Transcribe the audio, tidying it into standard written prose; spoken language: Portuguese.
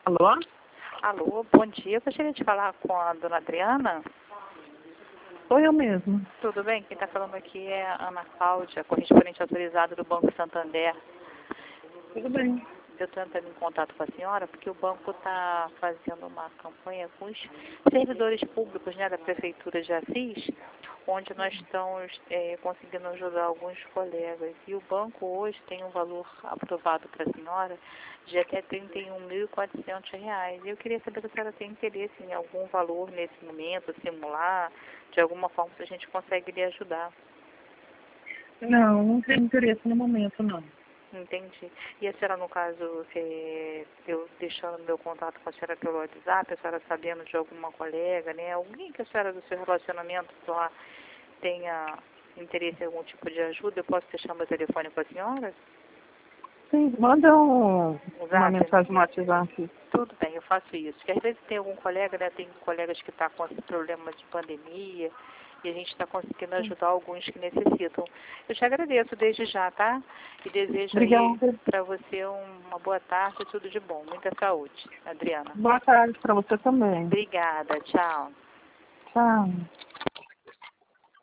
Alô? Alô, bom dia. Eu gostaria de falar com a dona Adriana. Sou eu mesmo. Tudo bem? Quem está falando aqui é a Ana Cláudia, correspondente autorizada do Banco Santander. Tudo bem. Eu estou entrando em contato com a senhora porque o banco está fazendo uma campanha com os servidores públicos, né, da Prefeitura de Assis, onde nós estamos conseguindo ajudar alguns colegas. E o banco hoje tem um valor aprovado para a senhora de até R$ 31.400. Eu queria saber se a senhora tem interesse em algum valor nesse momento, simular, de alguma forma, se a gente consegue lhe ajudar. Não tenho interesse no momento, não. Entendi. E a senhora, no caso, eu deixando meu contato com a senhora pelo WhatsApp, a senhora sabendo de alguma colega, né? Alguém que a senhora do seu relacionamento lá tenha interesse em algum tipo de ajuda, eu posso deixar meu telefone com a senhora? Sim, manda uma Zap, né? mensagem no WhatsApp. Tudo bem, eu faço isso. Porque às vezes tem algum colega, né? Tem colegas que estão com esse problema de pandemia e a gente está conseguindo ajudar alguns que necessitam. Eu te agradeço desde já, tá? E desejo aí Obrigada. para você uma boa tarde e tudo de bom. Muita saúde, Adriana. Boa tarde para você também. Obrigada, tchau. Tchau.